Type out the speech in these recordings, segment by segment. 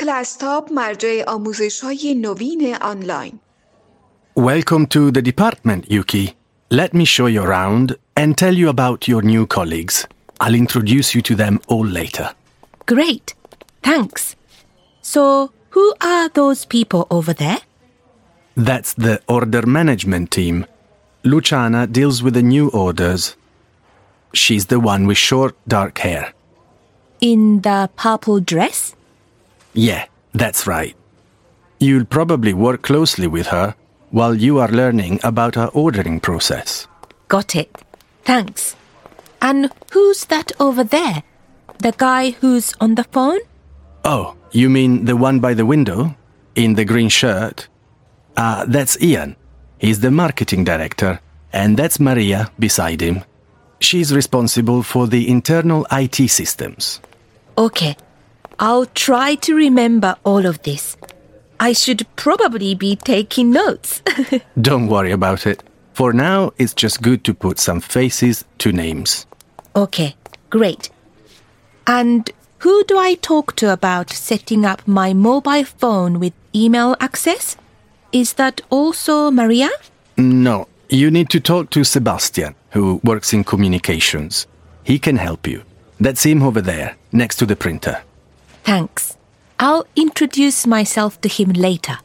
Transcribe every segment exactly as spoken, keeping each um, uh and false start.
کلاس‌تاب مرجع آموزش‌های نوین آنلاین. Welcome to the department, Yuki. Let me show you around and tell you about your new colleagues. I'll introduce you to them all later. Great. Thanks. So, who are those people over there? That's the order management team. Luciana deals with the new orders. She's the one with short, dark hair. In the purple dress? Yeah, that's right. You'll probably work closely with her while you are learning about our ordering process. Got it. Thanks. And who's that over there? The guy who's on the phone? Oh, you mean the one by the window? In the green shirt? Ah, uh, that's Ian. He's the marketing director. And that's Maria beside him. She's responsible for the internal I T systems. Okay. I'll try to remember all of this. I should probably be taking notes. Don't worry about it. For now, it's just good to put some faces to names. Okay, great. And who do I talk to about setting up my mobile phone with email access? Is that also Maria? No, you need to talk to Sebastian, who works in communications. He can help you. That's him over there, next to the printer. Thanks. I'll introduce myself to him later.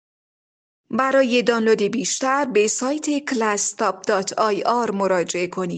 برای دانلود بیشتر به سایت کلاس تاب دات آی آر مراجعه کنید.